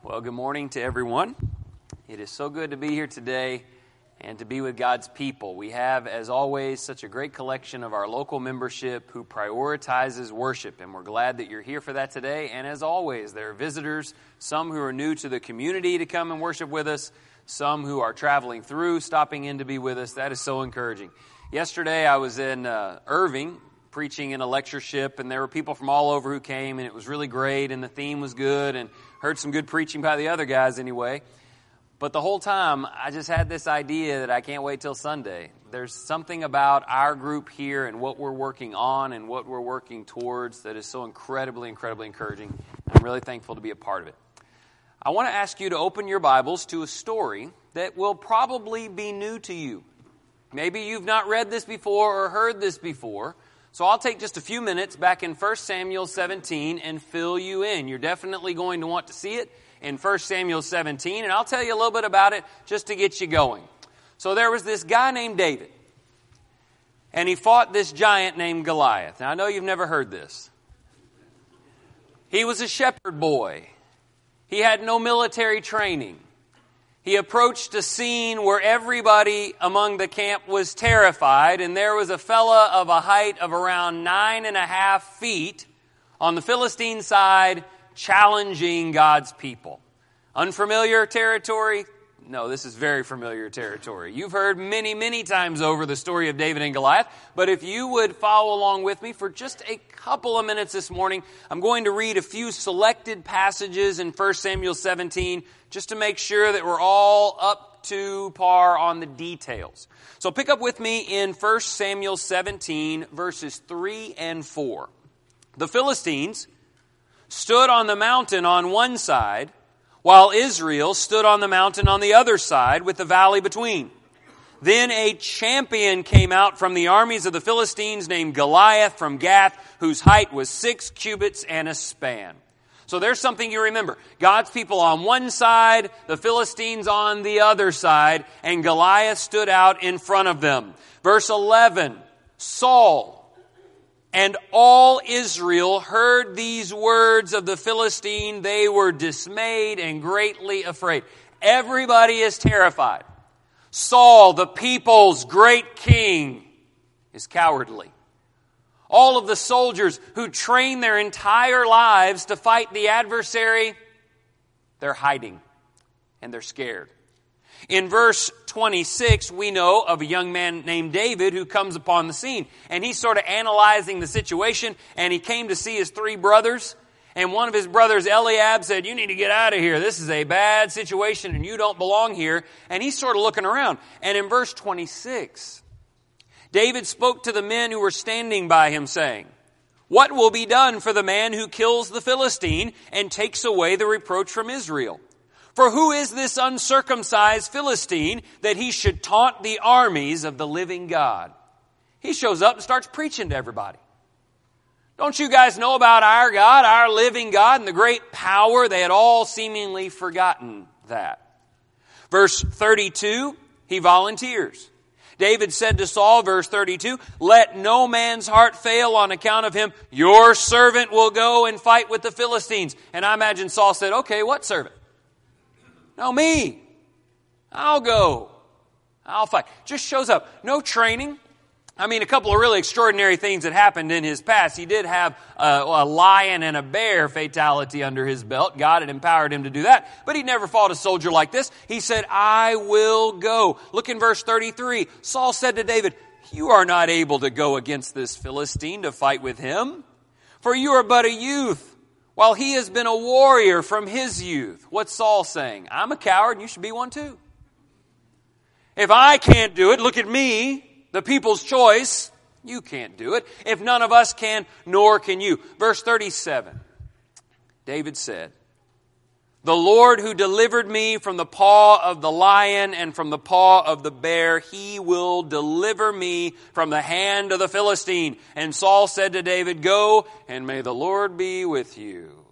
Well, good morning to everyone. It is so good to be here today and to be with God's people. We have, as always, such a great collection of our local membership who prioritizes worship, and we're glad that you're here for that today. And as always, there are visitors, some who are new to the community to come and worship with us, some who are traveling through, stopping in to be with us. That is so encouraging. Yesterday, I was in Irving, preaching in a lectureship, and there were people from all over who came, and it was really great, and the theme was good, and heard some good preaching by the other guys anyway. But the whole time, I just had this idea that I can't wait till Sunday. There's something about our group here and what we're working on and what we're working towards that is so incredibly encouraging. I'm really thankful to be a part of it. I want to ask you to open your Bibles to a story that will probably be new to you. Maybe you've not read this before or heard this before. So I'll take just a few minutes back in 1 Samuel 17 and fill you in. You're definitely going to want to see it in 1 Samuel 17, and I'll tell you a little bit about it just to get you going. So there was this guy named David, and he fought this giant named Goliath. Now, I know you've never heard this. He was a shepherd boy. He had no military training. He approached a scene where everybody among the camp was terrified, and there was a fella of a height of around 9.5 feet on the Philistine side challenging God's people. Unfamiliar territory? No, this is very familiar territory. You've heard many times over the story of David and Goliath, but if you would follow along with me for just a couple of minutes this morning, I'm going to read a few selected passages in 1 Samuel 17 just to make sure that we're all up to par on the details. So pick up with me in 1 Samuel 17, verses 3 and 4. The Philistines stood on the mountain on one side, while Israel stood on the mountain on the other side with the valley between. Then a champion came out from the armies of the Philistines named Goliath from Gath, whose height was 6 cubits and a span. So there's something you remember. God's people on one side, the Philistines on the other side, and Goliath stood out in front of them. Verse 11, Saul and all Israel heard these words of the Philistine. They were dismayed and greatly afraid. Everybody is terrified. Saul, the people's great king, is cowardly. All of the soldiers who train their entire lives to fight the adversary, they're hiding and they're scared. In verse 26, we know of a young man named David who comes upon the scene. And he's sort of analyzing the situation, and he came to see his 3 brothers. And one of his brothers, Eliab, said, "You need to get out of here. This is a bad situation, and you don't belong here." And he's sort of looking around. And in verse 26, David spoke to the men who were standing by him, saying, "What will be done for the man who kills the Philistine and takes away the reproach from Israel? For who is this uncircumcised Philistine that he should taunt the armies of the living God?" He shows up and starts preaching to everybody. Don't you guys know about our God, our living God, and the great power? They had all seemingly forgotten that. Verse 32, he volunteers. David said to Saul, verse 32, "Let no man's heart fail on account of him. Your servant will go and fight with the Philistines." And I imagine Saul said, "Okay, what servant?" "No, me. I'll go. I'll fight." Just shows up. No training. I mean, a couple of really extraordinary things that happened in his past. He did have a lion and a bear fatality under his belt. God had empowered him to do that. But he never fought a soldier like this. He said, "I will go." Look in verse 33. Saul said to David, "You are not able to go against this Philistine to fight with him, for you are but a youth, while he has been a warrior from his youth." What's Saul saying? I'm a coward and you should be one too. If I can't do it, look at me, the people's choice. You can't do it. If none of us can, nor can you. Verse 37, David said, "The Lord who delivered me from the paw of the lion and from the paw of the bear, he will deliver me from the hand of the Philistine." And Saul said to David, "Go, and may the Lord be with you."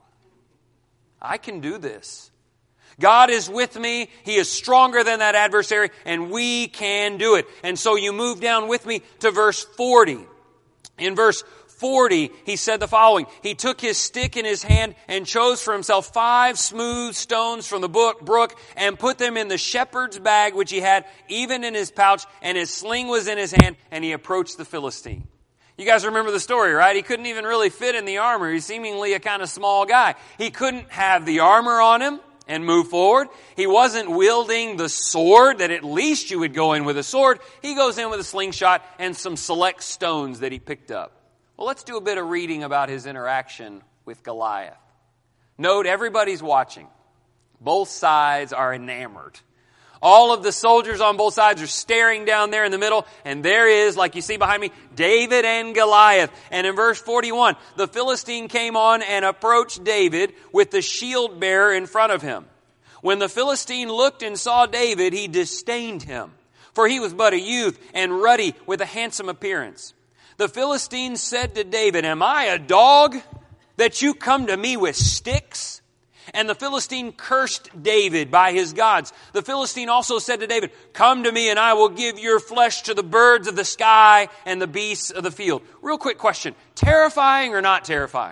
I can do this. God is with me. He is stronger than that adversary, and we can do it. And so you move down with me to verse 40. In verse 40, he said the following: he took his stick in his hand and chose for himself 5 smooth stones from the brook and put them in the shepherd's bag which he had, even in his pouch, and his sling was in his hand, and he approached the Philistine. You guys remember the story, right? He couldn't even really fit in the armor. He's seemingly a kind of small guy. He couldn't have the armor on him and move forward. He wasn't wielding the sword that at least you would go in with a sword. He goes in with a slingshot and some select stones that he picked up. Well, let's do a bit of reading about his interaction with Goliath. Note, everybody's watching. Both sides are enamored. All of the soldiers on both sides are staring down there in the middle, and there is, like you see behind me, David and Goliath. And in verse 41, the Philistine came on and approached David with the shield bearer in front of him. When the Philistine looked and saw David, he disdained him, for he was but a youth and ruddy with a handsome appearance. The Philistine said to David, "Am I a dog that you come to me with sticks?" And the Philistine cursed David by his gods. The Philistine also said to David, "Come to me and I will give your flesh to the birds of the sky and the beasts of the field." Real quick question. Terrifying or not terrifying?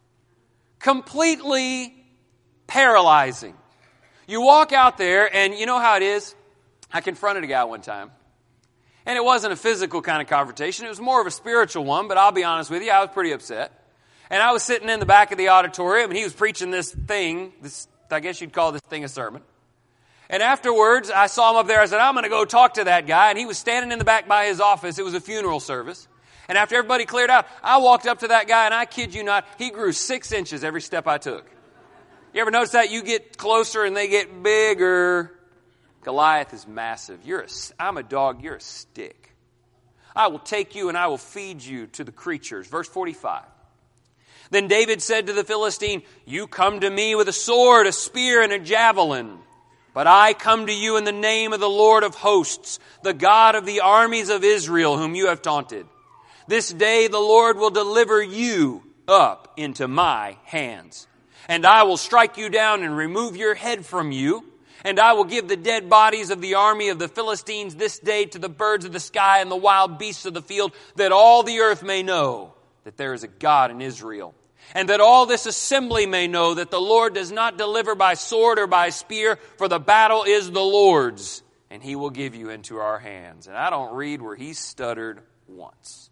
Completely paralyzing. You walk out there and you know how it is. I confronted a guy one time. And it wasn't a physical kind of confrontation. It was more of a spiritual one, but I'll be honest with you, I was pretty upset. And I was sitting in the back of the auditorium, and he was preaching this thing, I guess you'd call this thing a sermon. And afterwards, I saw him up there. I said, "I'm going to go talk to that guy." And he was standing in the back by his office. It was a funeral service. And after everybody cleared out, I walked up to that guy, and I kid you not, he grew 6 inches every step I took. You ever notice that? You get closer, and they get bigger. Goliath is massive. I'm a dog, you're a stick. I will take you, and I will feed you to the creatures. Verse 45. Then David said to the Philistine, "You come to me with a sword, a spear, and a javelin. But I come to you in the name of the Lord of hosts, the God of the armies of Israel, whom you have taunted. This day the Lord will deliver you up into my hands. And I will strike you down and remove your head from you. And I will give the dead bodies of the army of the Philistines this day to the birds of the sky and the wild beasts of the field, that all the earth may know that there is a God in Israel. And that all this assembly may know that the Lord does not deliver by sword or by spear, for the battle is the Lord's, and he will give you into our hands." And I don't read where he stuttered once.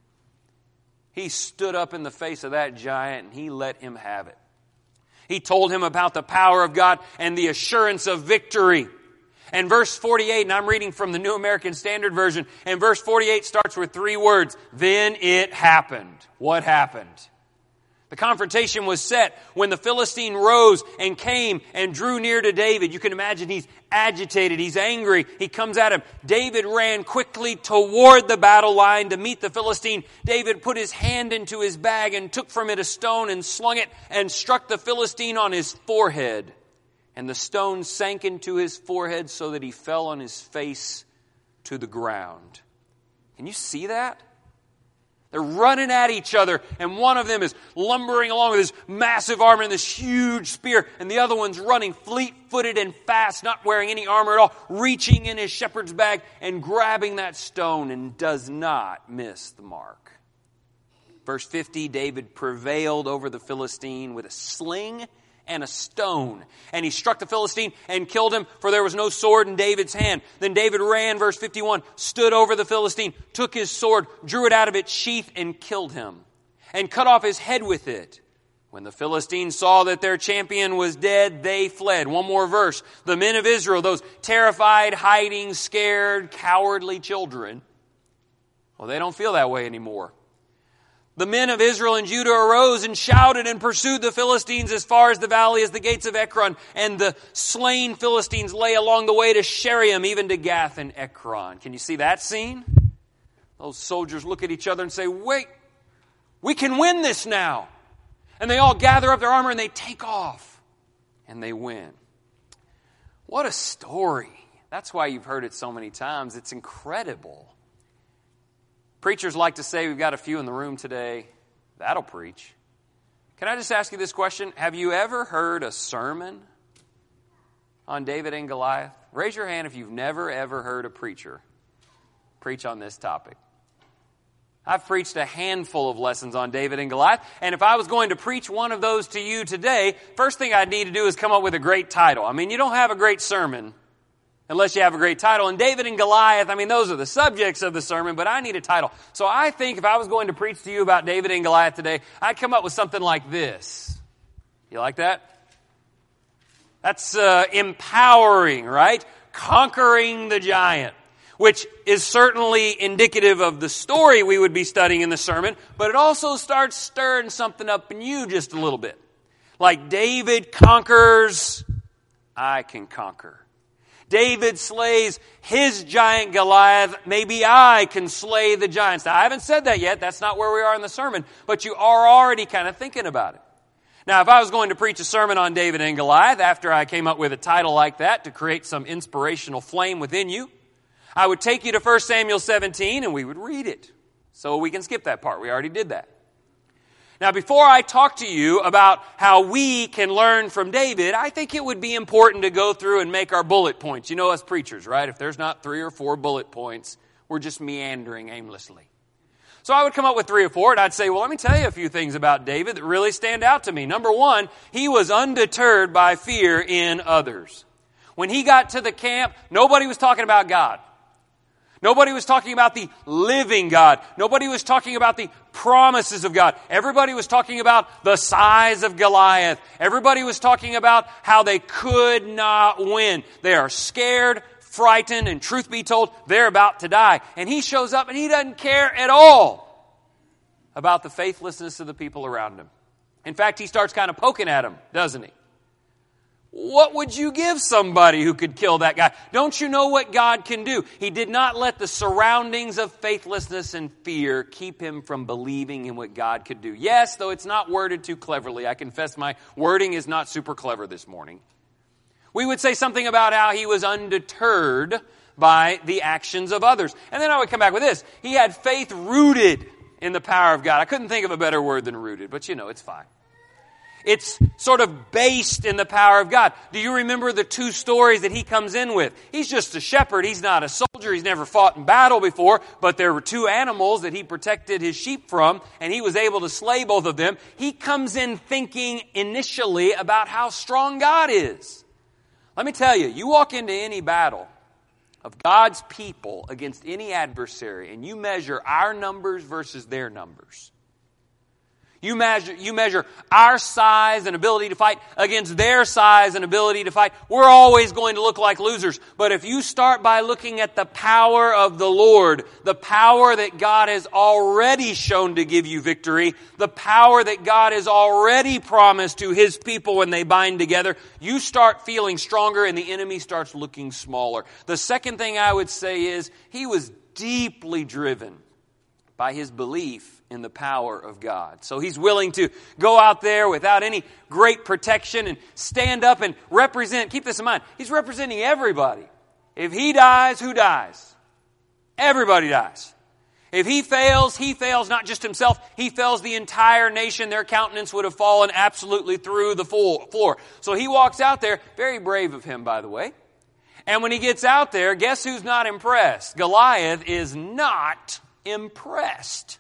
He stood up in the face of that giant, and he let him have it. He told him about the power of God and the assurance of victory. And verse 48, and I'm reading from the New American Standard Version, and verse 48 starts with 3 words. Then it happened. What happened? The confrontation was set when the Philistine rose and came and drew near to David. You can imagine he's agitated, he's angry, he comes at him. David ran quickly toward the battle line to meet the Philistine. David put his hand into his bag and took from it a stone and slung it and struck the Philistine on his forehead. And the stone sank into his forehead so that he fell on his face to the ground. Can you see that? They're running at each other, and one of them is lumbering along with his massive armor and this huge spear, and the other one's running fleet-footed and fast, not wearing any armor at all, reaching in his shepherd's bag and grabbing that stone, and does not miss the mark. Verse 50, David prevailed over the Philistine with a sling and a stone. And he struck the Philistine and killed him, for there was no sword in David's hand. Then David ran, verse 51, stood over the Philistine, took his sword, drew it out of its sheath, and killed him, and cut off his head with it. When the Philistines saw that their champion was dead, they fled. One more verse. The men of Israel, those terrified, hiding, scared, cowardly children, well, they don't feel that way anymore. The men of Israel and Judah arose and shouted and pursued the Philistines as far as the valley as the gates of Ekron. And the slain Philistines lay along the way to Sherim, even to Gath and Ekron. Can you see that scene? Those soldiers look at each other and say, "Wait, we can win this now." And they all gather up their armor and they take off. And they win. What a story. That's why you've heard it so many times. It's incredible. Preachers like to say, we've got a few in the room today, that'll preach. Can I just ask you this question? Have you ever heard a sermon on David and Goliath? Raise your hand if you've never, ever heard a preacher preach on this topic. I've preached a handful of lessons on David and Goliath, and if I was going to preach one of those to you today, first thing I'd need to do is come up with a great title. I mean, you don't have a great sermon unless you have a great title. And David and Goliath, I mean, those are the subjects of the sermon, but I need a title. So I think if I was going to preach to you about David and Goliath today, I'd come up with something like this. You like that? That's empowering, right? Conquering the giant, which is certainly indicative of the story we would be studying in the sermon, but it also starts stirring something up in you just a little bit. Like David conquers, I can conquer. David slays his giant Goliath, maybe I can slay the giants. Now, I haven't said that yet. That's not where we are in the sermon, but you are already kind of thinking about it. Now, if I was going to preach a sermon on David and Goliath after I came up with a title like that to create some inspirational flame within you, I would take you to 1 Samuel 17 and we would read it. So we can skip that part. We already did that. Now, before I talk to you about how we can learn from David, I think it would be important to go through and make our bullet points. You know us preachers, right? If there's not 3 or 4 bullet points, we're just meandering aimlessly. So I would come up with 3 or 4, and I'd say, well, let me tell you a few things about David that really stand out to me. Number 1, he was undeterred by fear in others. When he got to the camp, nobody was talking about God. Nobody was talking about the living God. Nobody was talking about the promises of God. Everybody was talking about the size of Goliath. Everybody was talking about how they could not win. They are scared, frightened, and truth be told, they're about to die. And he shows up and he doesn't care at all about the faithlessness of the people around him. In fact, he starts kind of poking at him, doesn't he? What would you give somebody who could kill that guy? Don't you know what God can do? He did not let the surroundings of faithlessness and fear keep him from believing in what God could do. Yes, though it's not worded too cleverly. I confess my wording is not super clever this morning. We would say something about how he was undeterred by the actions of others. And then I would come back with this. He had faith rooted in the power of God. I couldn't think of a better word than rooted, but you know, it's fine. It's sort of based in the power of God. Do you remember the 2 stories that he comes in with? He's just a shepherd. He's not a soldier. He's never fought in battle before. But there were 2 animals that he protected his sheep from, and he was able to slay both of them. He comes in thinking initially about how strong God is. Let me tell you, you walk into any battle of God's people against any adversary, and you measure our numbers versus their numbers. You measure our size and ability to fight against their size and ability to fight. We're always going to look like losers. But if you start by looking at the power of the Lord, the power that God has already shown to give you victory, the power that God has already promised to His people when they bind together, you start feeling stronger and the enemy starts looking smaller. The second thing I would say is he was deeply driven by his belief in the power of God. So he's willing to go out there without any great protection and stand up and represent. Keep this in mind. He's representing everybody. If he dies, who dies? Everybody dies. If he fails not just himself, he fails the entire nation. Their countenance would have fallen absolutely through the floor. So he walks out there, very brave of him, by the way. And when he gets out there, guess who's not impressed? Goliath is not impressed.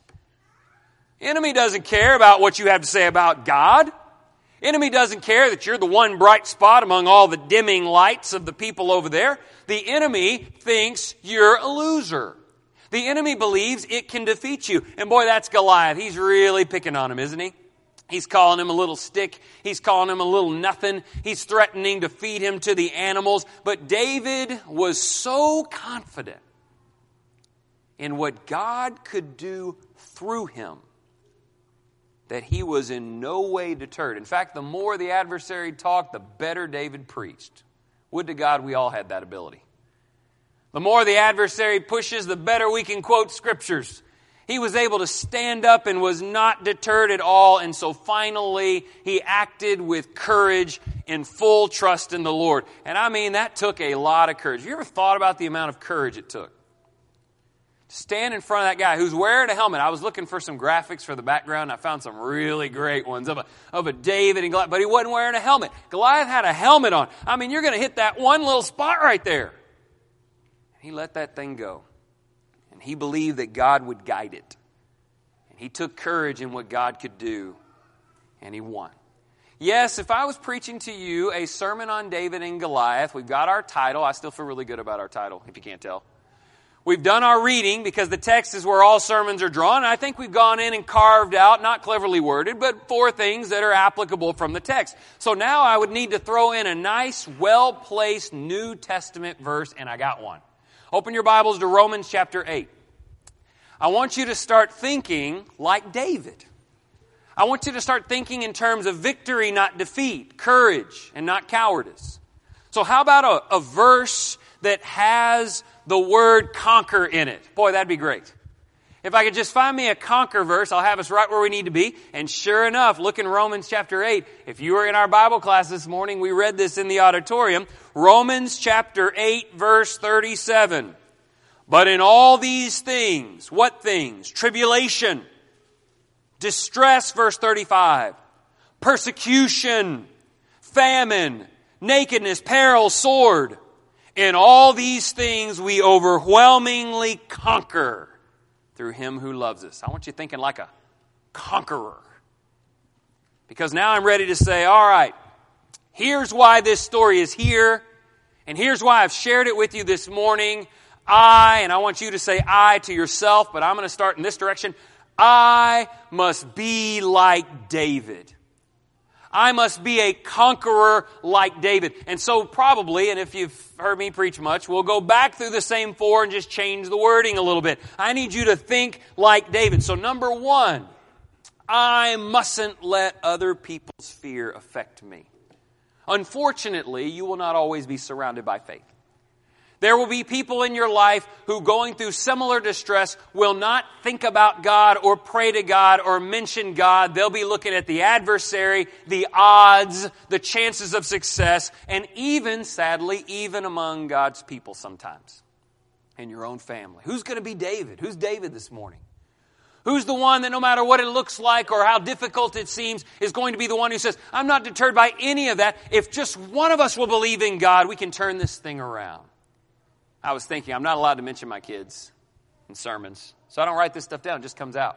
Enemy doesn't care about what you have to say about God. Enemy doesn't care that you're the one bright spot among all the dimming lights of the people over there. The enemy thinks you're a loser. The enemy believes it can defeat you. And boy, that's Goliath. He's really picking on him, isn't he? He's calling him a little stick. He's calling him a little nothing. He's threatening to feed him to the animals. But David was so confident in what God could do through him that he was in no way deterred. In fact, the more the adversary talked, the better David preached. Would to God we all had that ability. The more the adversary pushes, the better we can quote scriptures. He was able to stand up and was not deterred at all. And so finally, he acted with courage in full trust in the Lord. And I mean, that took a lot of courage. Have you ever thought about the amount of courage it took? Stand in front of that guy who's wearing a helmet. I was looking for some graphics for the background. I found some really great ones of a David and Goliath, but he wasn't wearing a helmet. Goliath had a helmet on. I mean, you're going to hit that one little spot right there. He let that thing go. And he believed that God would guide it. He took courage in what God could do, and he won. Yes, if I was preaching to you a sermon on David and Goliath, we've got our title. I still feel really good about our title, if you can't tell. We've done our reading because the text is where all sermons are drawn. And I think we've gone in and carved out, not cleverly worded, but 4 things that are applicable from the text. So now I would need to throw in a nice, well-placed New Testament verse, and I got one. Open your Bibles to Romans chapter 8. I want you to start thinking like David. I want you to start thinking in terms of victory, not defeat, courage, and not cowardice. So how about a verse that has the word conquer in it? Boy, that'd be great. If I could just find me a conquer verse, I'll have us right where we need to be. And sure enough, look in Romans chapter 8. If you were in our Bible class this morning, we read this in the auditorium. Romans chapter 8, verse 37. But in all these things, what things? Tribulation, distress, verse 35. Persecution, famine, nakedness, peril, sword. In all these things we overwhelmingly conquer through Him who loves us. I want you thinking like a conqueror. Because now I'm ready to say, all right, here's why this story is here, and here's why I've shared it with you this morning. And I want you to say I to yourself, but I'm going to start in this direction. I must be like David. I must be a conqueror like David. And so probably, and if you've heard me preach much, we'll go back through the same 4 and just change the wording a little bit. I need you to think like David. So number 1, I mustn't let other people's fear affect me. Unfortunately, you will not always be surrounded by faith. There will be people in your life who, going through similar distress, will not think about God or pray to God or mention God. They'll be looking at the adversary, the odds, the chances of success, and even, sadly, even among God's people sometimes. In your own family. Who's going to be David? Who's David this morning? Who's the one that no matter what it looks like or how difficult it seems is going to be the one who says, I'm not deterred by any of that. If just one of us will believe in God, we can turn this thing around. I was thinking, I'm not allowed to mention my kids in sermons, so I don't write this stuff down. It just comes out.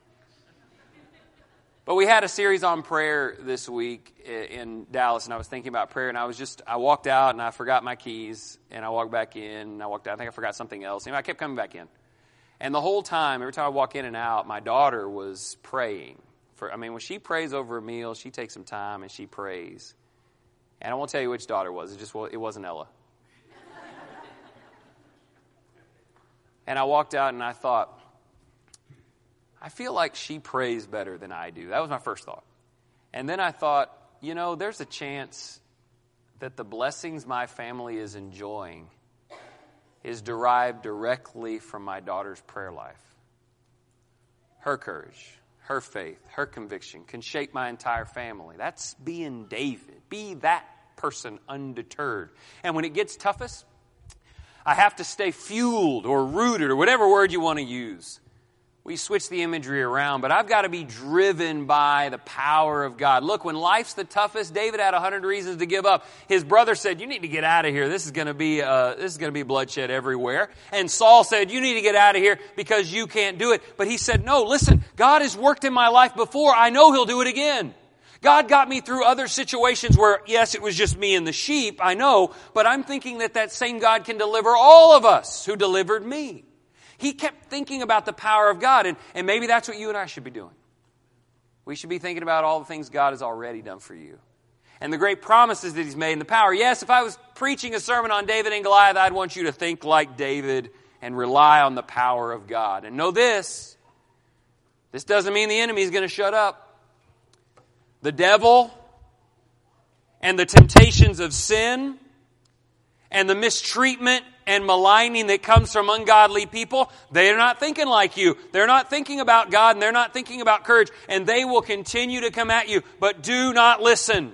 But we had a series on prayer this week in Dallas, and I was thinking about prayer, and I walked out, and I forgot my keys, and I walked back in, and I walked out. I think I forgot something else. I kept coming back in. And the whole time, every time I walk in and out, my daughter was praying. When she prays over a meal, she takes some time, and she prays. And I won't tell you which daughter it was. It wasn't Ella. And I walked out and I thought, I feel like she prays better than I do. That was my first thought. And then I thought, there's a chance that the blessings my family is enjoying is derived directly from my daughter's prayer life. Her courage, her faith, her conviction can shape my entire family. That's being David. Be that person undeterred. And when it gets toughest, I have to stay fueled or rooted or whatever word you want to use. We switch the imagery around, but I've got to be driven by the power of God. Look, when life's the toughest, David had 100 reasons to give up. His brother said, you need to get out of here. This is going to be bloodshed everywhere. And Saul said, you need to get out of here because you can't do it. But he said, no, listen, God has worked in my life before. I know He'll do it again. God got me through other situations where, yes, it was just me and the sheep, I know, but I'm thinking that same God can deliver all of us who delivered me. He kept thinking about the power of God, and maybe that's what you and I should be doing. We should be thinking about all the things God has already done for you. And the great promises that He's made and the power. Yes, if I was preaching a sermon on David and Goliath, I'd want you to think like David and rely on the power of God. And know this doesn't mean the enemy is going to shut up. The devil and the temptations of sin and the mistreatment and maligning that comes from ungodly people, they're not thinking like you. They're not thinking about God and they're not thinking about courage, and they will continue to come at you. But do not listen.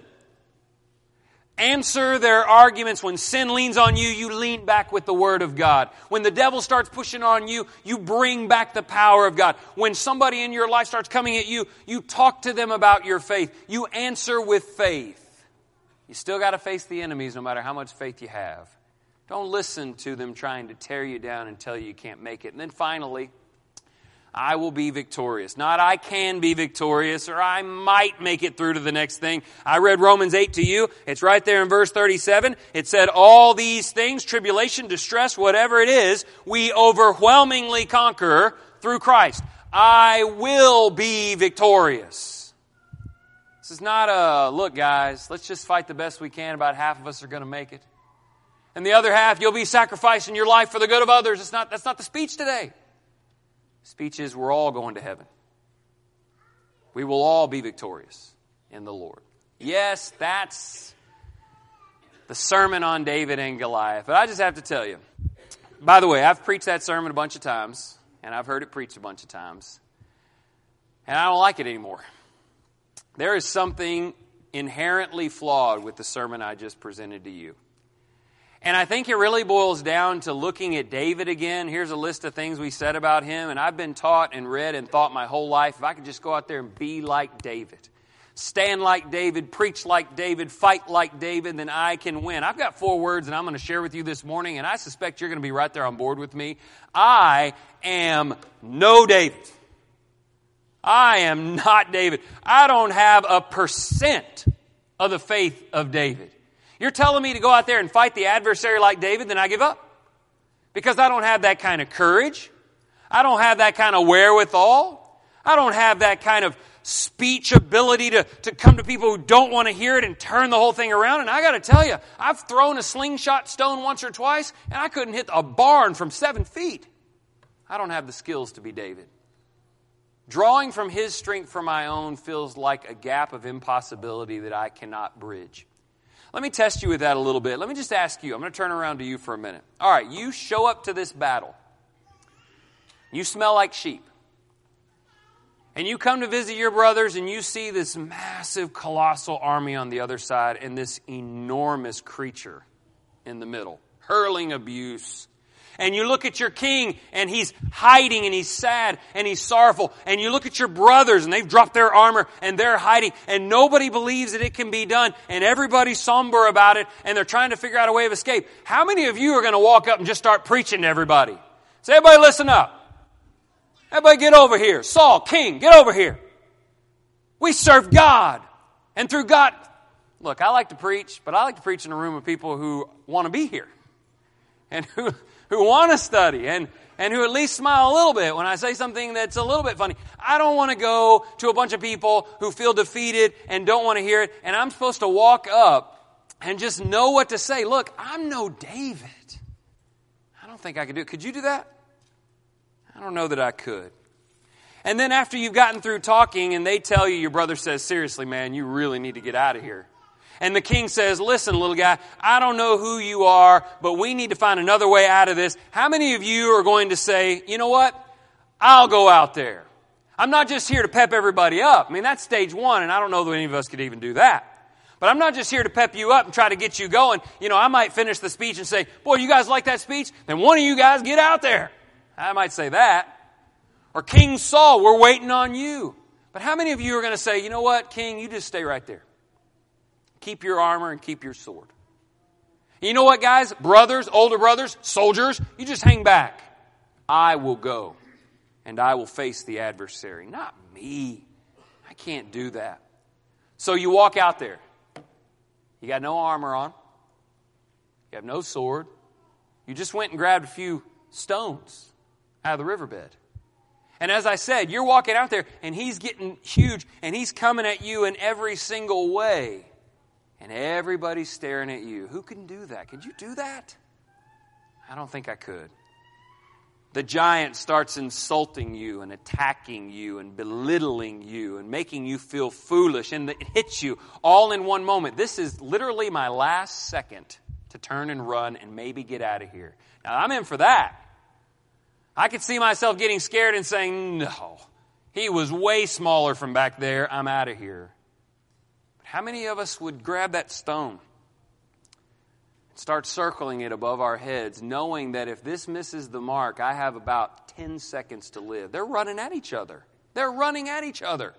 Answer their arguments. When sin leans on you, you lean back with the Word of God. When the devil starts pushing on you, you bring back the power of God. When somebody in your life starts coming at you, you talk to them about your faith. You answer with faith. You still got to face the enemies no matter how much faith you have. Don't listen to them trying to tear you down and tell you can't make it. And then finally, I will be victorious. Not I can be victorious or I might make it through to the next thing. I read Romans 8 to you. It's right there in verse 37. It said, all these things, tribulation, distress, whatever it is, we overwhelmingly conquer through Christ. I will be victorious. This is not a, look guys, let's just fight the best we can. About half of us are going to make it. And the other half, you'll be sacrificing your life for the good of others. That's not the speech today. The speech is we're all going to heaven. We will all be victorious in the Lord. Yes, that's the sermon on David and Goliath. But I just have to tell you, by the way, I've preached that sermon a bunch of times, and I've heard it preached a bunch of times, and I don't like it anymore. There is something inherently flawed with the sermon I just presented to you. And I think it really boils down to looking at David again. Here's a list of things we said about him. And I've been taught and read and thought my whole life, if I could just go out there and be like David, stand like David, preach like David, fight like David, then I can win. I've got 4 words that I'm going to share with you this morning, and I suspect you're going to be right there on board with me. I am no David. I am not David. I don't have 1% of the faith of David. You're telling me to go out there and fight the adversary like David, then I give up. Because I don't have that kind of courage. I don't have that kind of wherewithal. I don't have that kind of speech ability to come to people who don't want to hear it and turn the whole thing around. And I got to tell you, I've thrown a slingshot stone once or twice, and I couldn't hit a barn from 7 feet. I don't have the skills to be David. Drawing from his strength for my own feels like a gap of impossibility that I cannot bridge. Let me test you with that a little bit. Let me just ask you. I'm going to turn around to you for a minute. All right, you show up to this battle. You smell like sheep. And you come to visit your brothers and you see this massive, colossal army on the other side and this enormous creature in the middle, hurling abuse. And you look at your king and he's hiding and he's sad and he's sorrowful. And you look at your brothers and they've dropped their armor and they're hiding. And nobody believes that it can be done. And everybody's somber about it and they're trying to figure out a way of escape. How many of you are going to walk up and just start preaching to everybody? Say, everybody listen up. Everybody get over here. Saul, king, get over here. We serve God. And through God, look, I like to preach, but I like to preach in a room of people who want to be here. And who want to study and who at least smile a little bit when I say something that's a little bit funny. I don't want to go to a bunch of people who feel defeated and don't want to hear it, and I'm supposed to walk up and just know what to say. Look, I'm no David. I don't think I could do it. Could you do that? I don't know that I could. And then after you've gotten through talking and they tell you, your brother says, seriously, man, you really need to get out of here. And the king says, listen, little guy, I don't know who you are, but we need to find another way out of this. How many of you are going to say, you know what? I'll go out there. I'm not just here to pep everybody up. I mean, that's stage 1, and I don't know that any of us could even do that. But I'm not just here to pep you up and try to get you going. You know, I might finish the speech and say, boy, you guys like that speech? Then one of you guys get out there. I might say that. Or King Saul, we're waiting on you. But how many of you are going to say, you know what, King, you just stay right there. Keep your armor and keep your sword. And you know what, guys? Brothers, older brothers, soldiers, you just hang back. I will go and I will face the adversary. Not me. I can't do that. So you walk out there. You got no armor on. You have no sword. You just went and grabbed a few stones out of the riverbed. And as I said, you're walking out there and he's getting huge and he's coming at you in every single way. And everybody's staring at you. Who can do that? Could you do that? I don't think I could. The giant starts insulting you and attacking you and belittling you and making you feel foolish. And it hits you all in one moment. This is literally my last second to turn and run and maybe get out of here. Now, I'm in for that. I could see myself getting scared and saying, no, he was way smaller from back there. I'm out of here. How many of us would grab that stone and start circling it above our heads, knowing that if this misses the mark, I have about 10 seconds to live? They're running at each other. They're running at each other.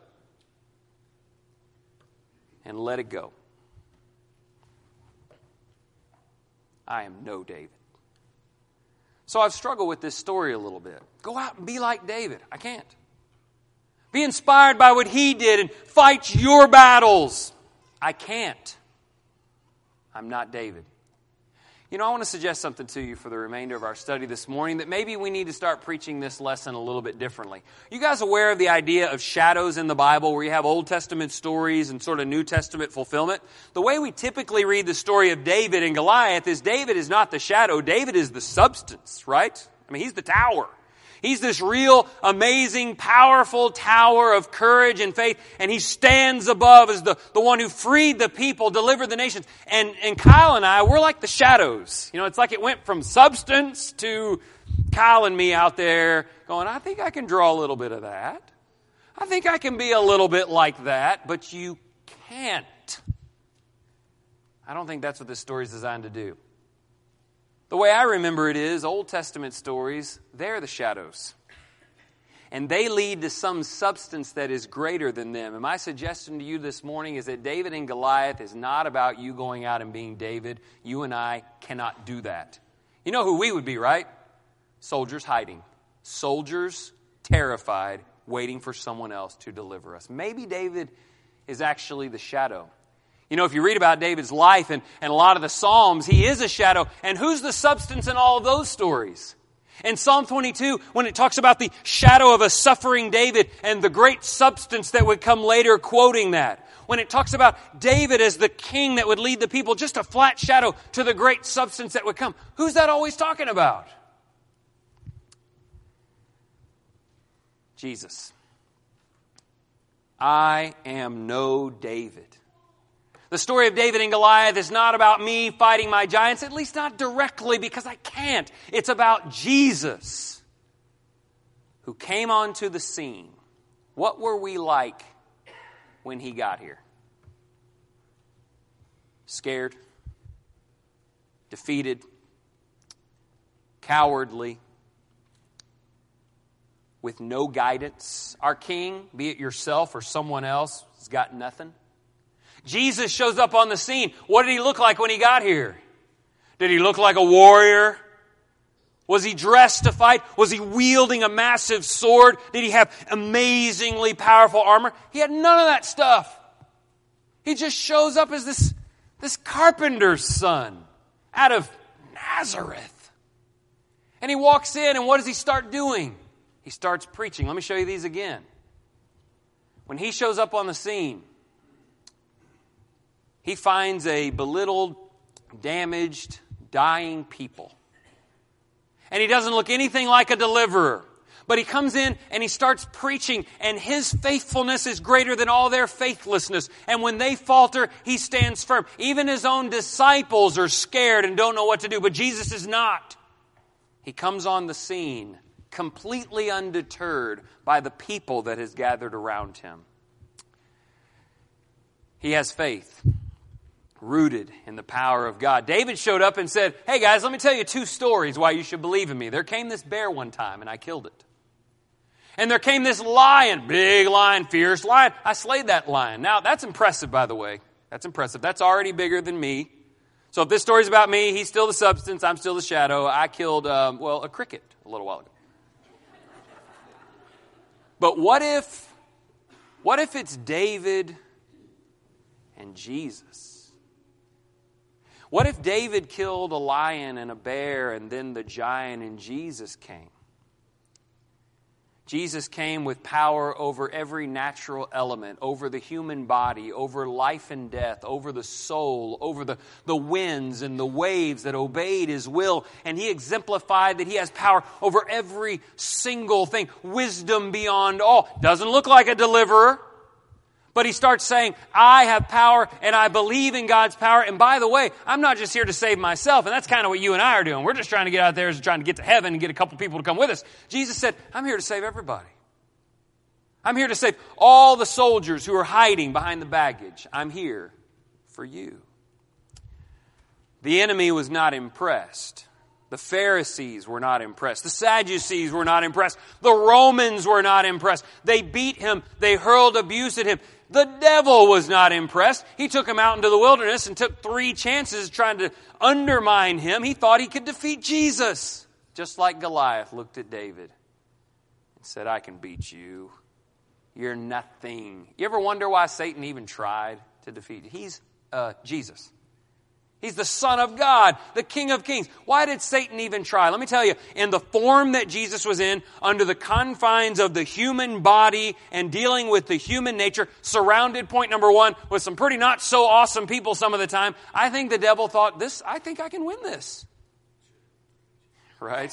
And let it go. I am no David. So I've struggled with this story a little bit. Go out and be like David. I can't. Be inspired by what he did and fight your battles. I can't. I'm not David. You know, I want to suggest something to you for the remainder of our study this morning, that maybe we need to start preaching this lesson a little bit differently. You guys aware of the idea of shadows in the Bible, where you have Old Testament stories and sort of New Testament fulfillment? The way we typically read the story of David and Goliath is David is not the shadow, David is the substance, right? I mean, he's the tower. He's this real, amazing, powerful tower of courage and faith, and he stands above as the one who freed the people, delivered the nations. And Kyle and I, we're like the shadows. You know, it's like it went from substance to Kyle and me out there going, I think I can draw a little bit of that. I think I can be a little bit like that, but you can't. I don't think that's what this story is designed to do. The way I remember it is, Old Testament stories, they're the shadows. And they lead to some substance that is greater than them. And my suggestion to you this morning is that David and Goliath is not about you going out and being David. You and I cannot do that. You know who we would be, right? Soldiers hiding. Soldiers terrified, waiting for someone else to deliver us. Maybe David is actually the shadow. You know, if you read about David's life and a lot of the Psalms, he is a shadow. And who's the substance in all of those stories? In Psalm 22, when it talks about the shadow of a suffering David and the great substance that would come later, quoting that. When it talks about David as the king that would lead the people, just a flat shadow to the great substance that would come. Who's that always talking about? Jesus. I am no David. The story of David and Goliath is not about me fighting my giants, at least not directly, because I can't. It's about Jesus, who came onto the scene. What were we like when he got here? Scared, defeated, cowardly, with no guidance. Our king, be it yourself or someone else, has got nothing. Jesus shows up on the scene. What did he look like when he got here? Did he look like a warrior? Was he dressed to fight? Was he wielding a massive sword? Did he have amazingly powerful armor? He had none of that stuff. He just shows up as this carpenter's son out of Nazareth. And he walks in, and what does he start doing? He starts preaching. Let me show you these again. When he shows up on the scene, he finds a belittled, damaged, dying people. And he doesn't look anything like a deliverer. But he comes in and he starts preaching, and his faithfulness is greater than all their faithlessness. And when they falter, he stands firm. Even his own disciples are scared and don't know what to do, but Jesus is not. He comes on the scene completely undeterred by the people that has gathered around him. He has faith, rooted in the power of God. David showed up and said, hey guys, let me tell you 2 stories why you should believe in me. There came this bear one time and I killed it. And there came this lion, big lion, fierce lion. I slayed that lion. Now that's impressive, by the way. That's impressive. That's already bigger than me. So if this story's about me, he's still the substance, I'm still the shadow. I killed, a cricket a little while ago. But what if it's David and Jesus? What if David killed a lion and a bear and then the giant and Jesus came? Jesus came with power over every natural element, over the human body, over life and death, over the soul, over the winds and the waves that obeyed his will. And he exemplified that he has power over every single thing. Wisdom beyond all. Doesn't look like a deliverer. But he starts saying, I have power and I believe in God's power. And by the way, I'm not just here to save myself. And that's kind of what you and I are doing. We're just trying to get out there and trying to get to heaven and get a couple people to come with us. Jesus said, I'm here to save everybody. I'm here to save all the soldiers who are hiding behind the baggage. I'm here for you. The enemy was not impressed. The Pharisees were not impressed. The Sadducees were not impressed. The Romans were not impressed. They beat him. They hurled abuse at him. The devil was not impressed. He took him out into the wilderness and took 3 chances trying to undermine him. He thought he could defeat Jesus. just like Goliath looked at David and said, I can beat you. You're nothing. You ever wonder why Satan even tried to defeat you? He's Jesus. He's the Son of God, the King of Kings. Why did Satan even try? Let me tell you, in the form that Jesus was in, under the confines of the human body and dealing with the human nature, surrounded, point number one, with some pretty not so awesome people some of the time, I think the devil thought, I think I can win this. Right?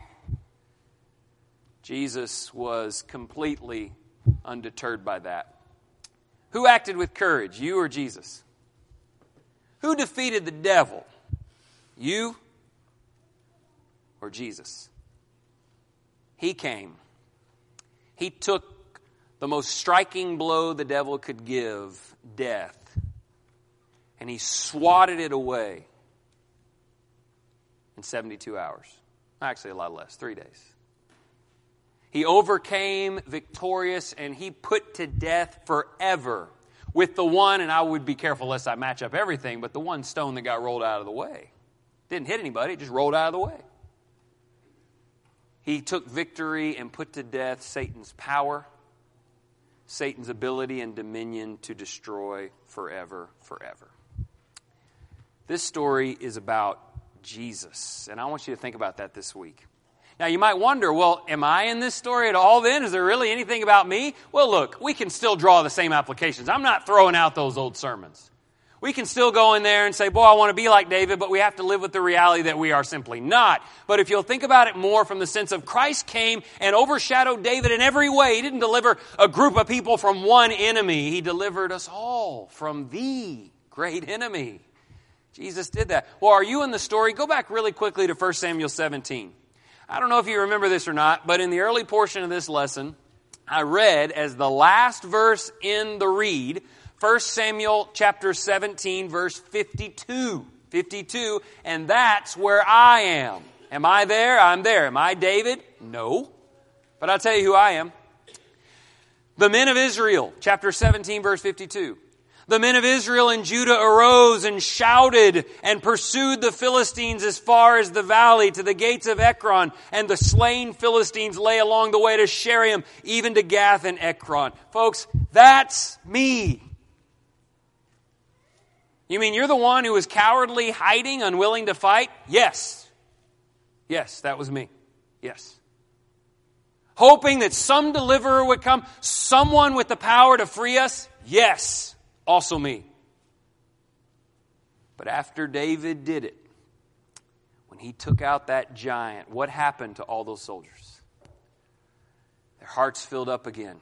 Jesus was completely undeterred by that. Who acted with courage, you or Jesus? Who defeated the devil? You or Jesus? He came. He took the most striking blow the devil could give, death, and he swatted it away in 72 hours. Actually, a lot less, 3 days. He overcame victorious, and he put to death forever with the one, and I would be careful lest I match up everything, but the one stone that got rolled out of the way. Didn't hit anybody, it just rolled out of the way. He took victory and put to death Satan's power, Satan's ability and dominion to destroy forever. This story is about Jesus, and I want you to think about that this week. Now, you might wonder, well, am I in this story at all then? Is there really anything about me? Well, look, we can still draw the same applications. I'm not throwing out those old sermons. We can still go in there and say, boy, I want to be like David, but we have to live with the reality that we are simply not. But if you'll think about it more from the sense of Christ came and overshadowed David in every way. He didn't deliver a group of people from one enemy. He delivered us all from the great enemy. Jesus did that. Well, are you in the story? Go back really quickly to 1 Samuel 17. I don't know if you remember this or not, but in the early portion of this lesson, I read as the last verse in the read, 1 Samuel chapter 17, verse 52. 52, and that's where I am. Am I there? I'm there. Am I David? No. But I'll tell you who I am. The men of Israel, chapter 17, verse 52. The men of Israel and Judah arose and shouted and pursued the Philistines as far as the valley to the gates of Ekron. And the slain Philistines lay along the way to Sherim, even to Gath and Ekron. Folks, that's me. You mean you're the one who was cowardly, hiding, unwilling to fight? Yes. Yes, that was me. Yes. Hoping that some deliverer would come, someone with the power to free us? Yes. Also me. But after David did it, when he took out that giant, what happened to all those soldiers? Their hearts filled up again.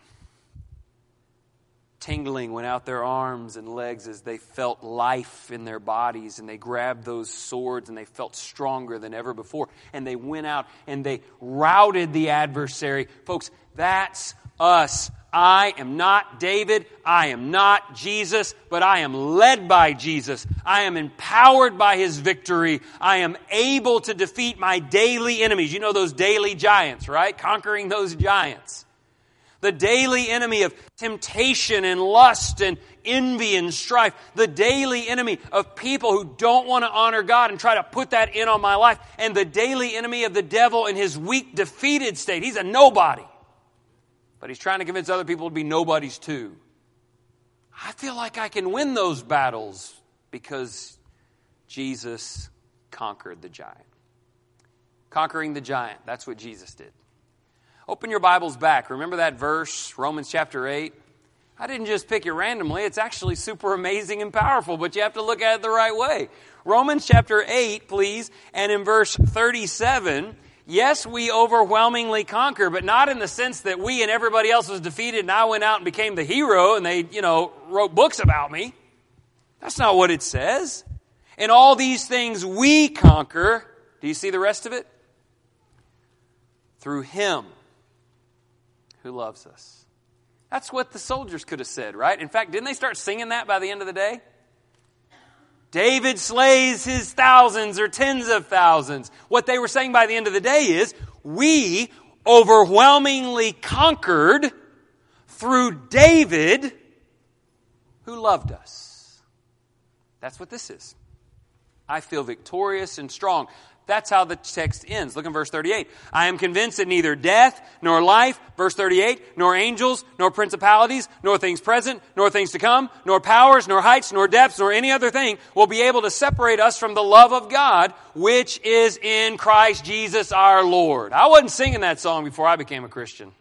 Tingling went out their arms and legs as they felt life in their bodies, and they grabbed those swords and they felt stronger than ever before. And they went out and they routed the adversary. Folks, that's us. I am not David, I am not Jesus, but I am led by Jesus. I am empowered by His victory. I am able to defeat my daily enemies. You know those daily giants, right? Conquering those giants. The daily enemy of temptation and lust and envy and strife. The daily enemy of people who don't want to honor God and try to put that in on my life. And the daily enemy of the devil in his weak, defeated state. He's a nobody. But he's trying to convince other people to be nobodies too. I feel like I can win those battles because Jesus conquered the giant. Conquering the giant, that's what Jesus did. Open your Bibles back. Remember that verse, Romans chapter 8? I didn't just pick it randomly. It's actually super amazing and powerful, but you have to look at it the right way. Romans chapter 8, please, and in verse 37... yes, we overwhelmingly conquer, but not in the sense that we and everybody else was defeated and I went out and became the hero and they, wrote books about me. That's not what it says. In all these things we conquer. Do you see the rest of it? Through Him who loves us. That's what the soldiers could have said, right? In fact, didn't they start singing that by the end of the day? David slays his thousands or tens of thousands. What they were saying by the end of the day is, we overwhelmingly conquered through David who loved us. That's what this is. I feel victorious and strong. That's how the text ends. Look in verse 38. I am convinced that neither death, nor life, verse 38, nor angels, nor principalities, nor things present, nor things to come, nor powers, nor heights, nor depths, nor any other thing will be able to separate us from the love of God, which is in Christ Jesus our Lord. I wasn't singing that song before I became a Christian.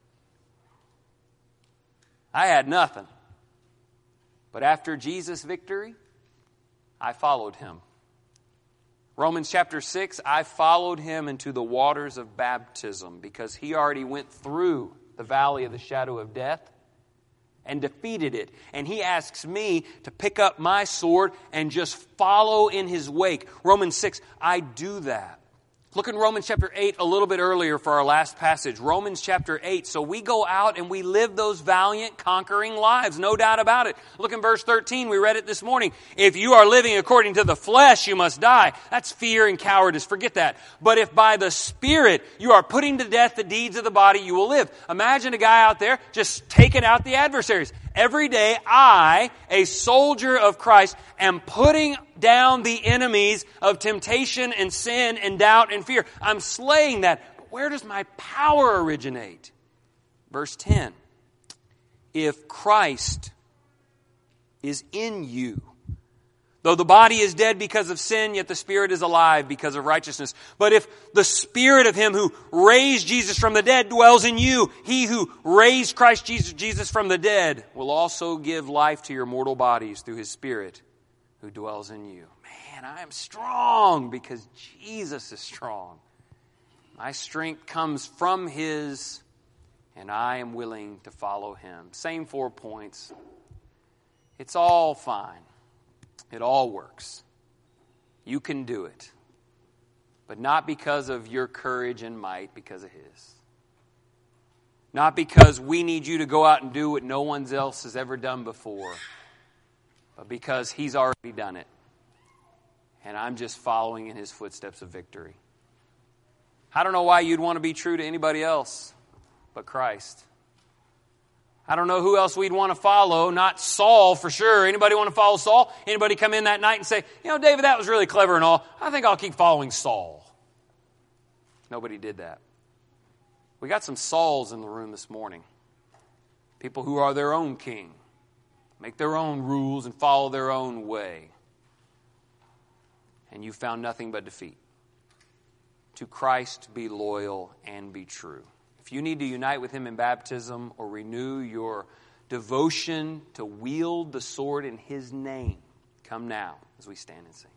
I had nothing. But after Jesus' victory, I followed him. Romans chapter 6, I followed him into the waters of baptism because he already went through the valley of the shadow of death and defeated it. And he asks me to pick up my sword and just follow in his wake. Romans 6, I do that. Look in Romans chapter 8 a little bit earlier for our last passage. Romans chapter 8. So we go out and we live those valiant, conquering lives. No doubt about it. Look in verse 13. We read it this morning. If you are living according to the flesh, you must die. That's fear and cowardice. Forget that. But if by the Spirit you are putting to death the deeds of the body, you will live. Imagine a guy out there just taking out the adversaries. Every day, I, a soldier of Christ, am putting down the enemies of temptation and sin and doubt and fear. I'm slaying that. But where does my power originate? Verse 10. If Christ is in you, though the body is dead because of sin, yet the Spirit is alive because of righteousness. But if the Spirit of him who raised Jesus from the dead dwells in you, he who raised Christ Jesus from the dead will also give life to your mortal bodies through his Spirit who dwells in you. Man, I am strong because Jesus is strong. My strength comes from his, and I am willing to follow him. Same 4 points. It's all fine. It all works. You can do it. But not because of your courage and might, because of his. Not because we need you to go out and do what no one else has ever done before. But because he's already done it. And I'm just following in his footsteps of victory. I don't know why you'd want to be true to anybody else but Christ. I don't know who else we'd want to follow. Not Saul for sure. Anybody want to follow Saul? Anybody come in that night and say, you know, David, that was really clever and all. I think I'll keep following Saul. Nobody did that. We got some Sauls in the room this morning. People who are their own king. Make their own rules and follow their own way. And you found nothing but defeat. To Christ be loyal and be true. If you need to unite with him in baptism or renew your devotion to wield the sword in his name, come now as we stand and sing.